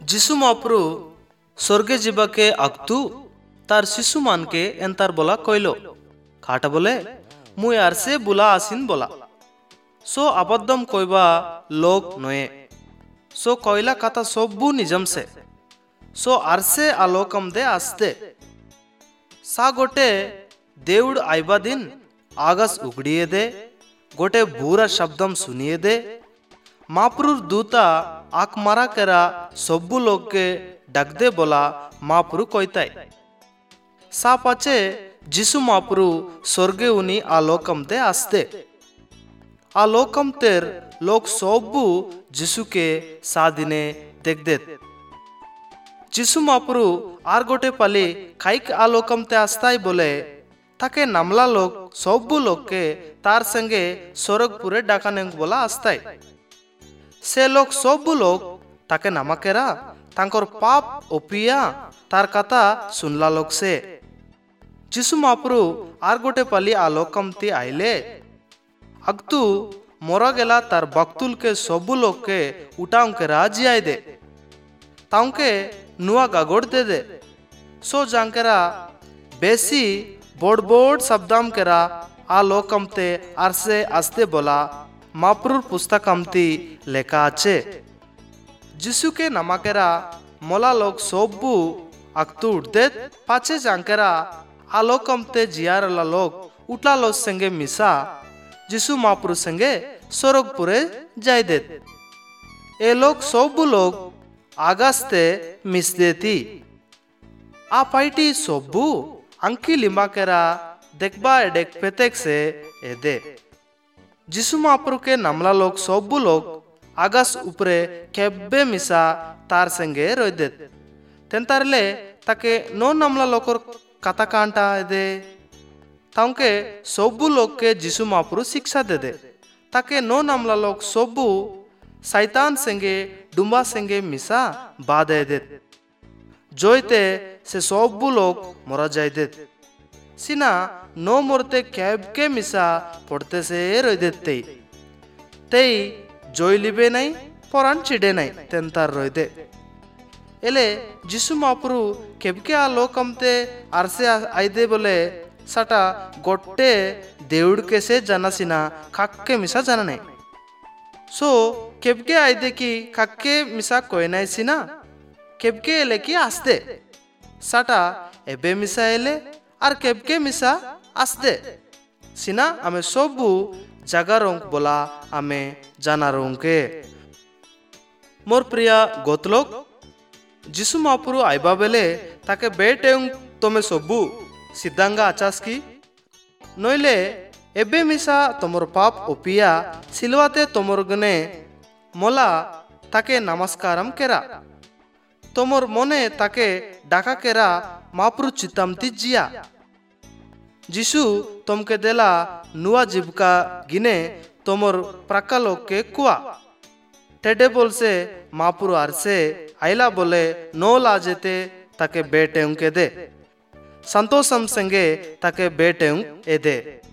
যিশু মহাপ্রু স্বর্গে যাবাকে আগতু তার শিশু মানকে এন্তার বলা কইল খাটা বলে মুই আর সে বুলা আসিন বলা সো আবদ্ধম কইবা লোক নয়ে সো কইলা কথা সব্বু নিজম সে সো আর সে আলোকম দে আসতে সা গোটে देवड़ आइबा दिन आगस उगड़िए दे गोटे बूरा शब्दम सुनिए दे महापुरुर दूता आक मारा करा सब्बु लोग के डक दे बोला महापुरु कोइताय सा पाचे जिसु महापुरु स्वर्गे उनी आलोकम दे आस्ते आलोकम तेर लोग सब्बु जिसु के सादिने देख दे जिसु महापुरु आर गोटे पाली खाइक आलोकम ते आस्ताय बोले ताके नामला लोग सब्बु लोग के तार संगे स्वर्गपुरे डाकाने बोला आस्ताय से लोग सब्बु लोग ताके नामाकेरा तांकर पाप ओपिया तार कथा सुनला लोग से जिसु महाप्रु आर गोटे पाली आलोकम ती आइले अगतु मोरा गेला तार बक्तुल के सब्बु लोग के उठाऊं के राजी आए दे ताऊं के नुआ गागोड़ दे सो जांकेरा बेसी बोड़ बोड़ शब्दाम केरा आलोकम ते आरसे आस्ते बोला महापुरुर पुस्तकम ती लेखा आचे जिसु के नमाकेरा मोला लोग सोब्बु अक्तु उठदे पाचे जांकेरा आलोकम ते जियारला लोग उठला लोग संगे मिसा जिसु महापुरु संगे स्वर्गपुरे जाय दे ए लोग सोब्बु लोग आगास्ते मिस देती आ पाइटी सोब्बु अंकी लिंबाकेरा देखबा एडेक पेतेक से एदे जिसु महापुरु के नामला लोग सब्बु लोग आगस उपरे केब्बे मिसा तार संगे रोयदे तेंतारले ताके नो नामला लोकर कथा कांटा एदे तांके सब्बु लोग के जिसु महापुरु शिक्षा दे दे ताके नो नामला लोग सब्बु शैतान संगे डुम्बा संगे मिसा बाधे दे जोइते से सब्बु लोग मरा जाय दे सिना नो मोरते कैब के मिसा पड़ते से रोय देते तेई जोई लिबे नहीं परान चिड़े नहीं तेंतार रोय दे एले जिसु महापुरु केबके आलोकमते आरसे आइदे बोले सटा गोट्टे देउड़ के से जाना सिना खाक्के मिसा जाना नहीं सो केबके आइदे की खाक्के मिसा कोई नहीं सिना केबके एले की आस्ते सटा एबे मिसा एले और केबके मिसा आस्ते सिना आमे सब्बु जगा रोंग बोला आमे जाना रोंग के मोर प्रिया गोतलोक जिसु महापुरु आइबा बेले ताके बेटेंग तोमे सब्बु सिद्धांगा आचास की नइले एबे मिसा तोमर पाप ओपिया सिलवाते तोमर गने मोला ताके नमस्कारम केरा तोमर मने ताके डाका केरा महापुरु चित्तामती जिया जिसु तोमके देला नुआ जीविका गिने तोमर प्रकालोक के कुआ टेडे बोल से महापुरु आरसे आइला बोले नो लाजेते ताके बेटे उनके दे संतोषम संगे ताके बेटे उन एदे